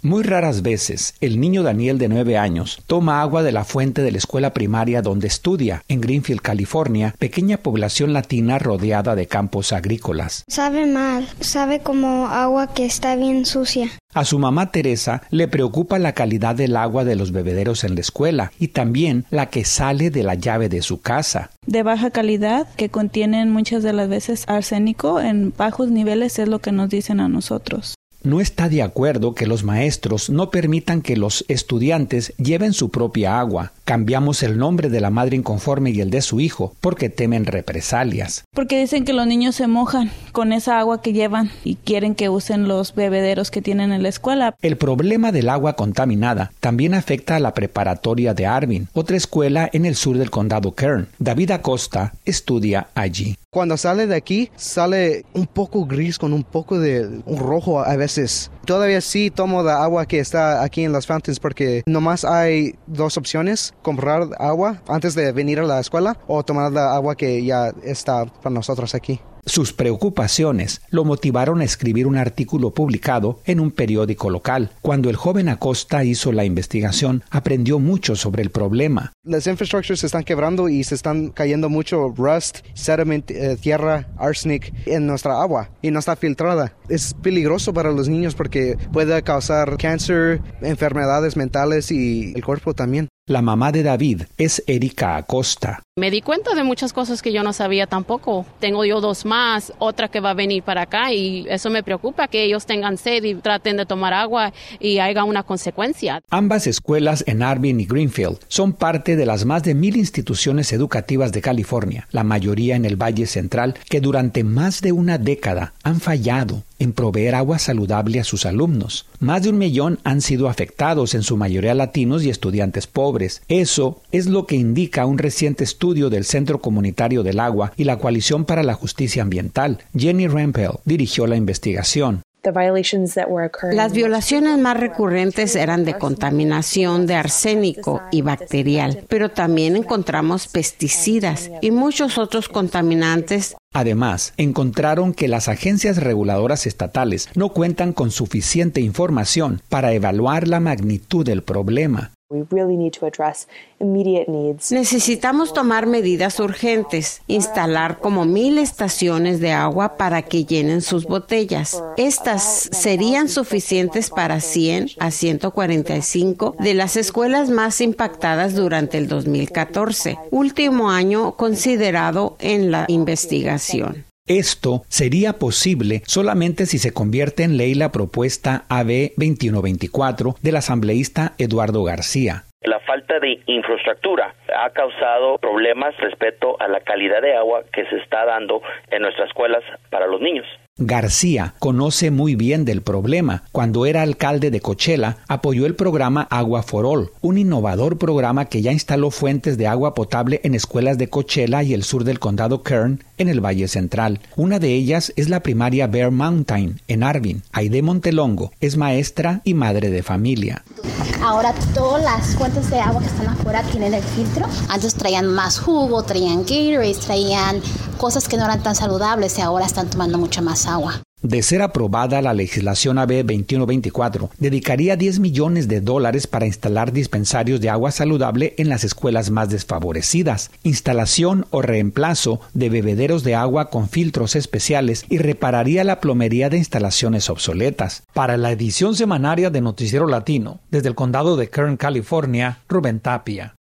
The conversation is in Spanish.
Muy raras veces, el niño Daniel de 9 años toma agua de la fuente de la escuela primaria donde estudia, en Greenfield, California, pequeña población latina rodeada de campos agrícolas. Sabe mal, sabe como agua que está bien sucia. A su mamá Teresa le preocupa la calidad del agua de los bebederos en la escuela y también la que sale de la llave de su casa. De baja calidad, que contienen muchas de las veces arsénico en bajos niveles, es lo que nos dicen a nosotros. No está de acuerdo que los maestros no permitan que los estudiantes lleven su propia agua. Cambiamos el nombre de la madre inconforme y el de su hijo porque temen represalias. Porque dicen que los niños se mojan con esa agua que llevan y quieren que usen los bebederos que tienen en la escuela. El problema del agua contaminada también afecta a la preparatoria de Arvin, otra escuela en el sur del condado Kern. David Acosta estudia allí. Cuando sale de aquí, sale un poco gris con un poco de un rojo a veces. Todavía sí tomo la agua que está aquí en las fountains porque nomás hay dos opciones: comprar agua antes de venir a la escuela o tomar la agua que ya está para nosotros aquí. Sus preocupaciones lo motivaron a escribir un artículo publicado en un periódico local. Cuando el joven Acosta hizo la investigación, aprendió mucho sobre el problema. Las infraestructuras se están quebrando y se están cayendo mucho rust, sediment, tierra, arsenic en nuestra agua y no está filtrada. Es peligroso para los niños porque puede causar cáncer, enfermedades mentales y el cuerpo también. La mamá de David es Erika Acosta. Me di cuenta de muchas cosas que yo no sabía tampoco. Tengo yo 2 más, otra que va a venir para acá y eso me preocupa, que ellos tengan sed y traten de tomar agua y haya una consecuencia. Ambas escuelas en Arvin y Greenfield son parte de las más de 1,000 instituciones educativas de California, la mayoría en el Valle Central, que durante más de una década han fallado en proveer agua saludable a sus alumnos. Más de 1 millón han sido afectados, en su mayoría latinos y estudiantes pobres. Eso es lo que indica un reciente estudio del Centro Comunitario del Agua y la Coalición para la Justicia Ambiental. Jenny Rempel dirigió la investigación. Las violaciones más recurrentes eran de contaminación de arsénico y bacterial, pero también encontramos pesticidas y muchos otros contaminantes. Además, encontraron que las agencias reguladoras estatales no cuentan con suficiente información para evaluar la magnitud del problema. Necesitamos tomar medidas urgentes, instalar como 1,000 estaciones de agua para que llenen sus botellas. Estas serían suficientes para 100 a 145 de las escuelas más impactadas durante el 2014, último año considerado en la investigación. Esto sería posible solamente si se convierte en ley la propuesta AB 2124 del asambleísta Eduardo García. La falta de infraestructura ha causado problemas respecto a la calidad de agua que se está dando en nuestras escuelas para los niños. García conoce muy bien del problema. Cuando era alcalde de Coachella, apoyó el programa Agua for All, un innovador programa que ya instaló fuentes de agua potable en escuelas de Coachella y el sur del condado Kern, en el Valle Central. Una de ellas es la primaria Bear Mountain, en Arvin. Aide Montelongo es maestra y madre de familia. Ahora todas las fuentes de agua que están afuera tienen el filtro. Antes traían más jugo, traían Gatorade, traían cosas que no eran tan saludables y ahora están tomando mucha más agua. De ser aprobada la legislación AB 2124, dedicaría $10 millones para instalar dispensarios de agua saludable en las escuelas más desfavorecidas, instalación o reemplazo de bebederos de agua con filtros especiales y repararía la plomería de instalaciones obsoletas. Para la edición semanaria de Noticiero Latino, desde el condado de Kern, California, Rubén Tapia.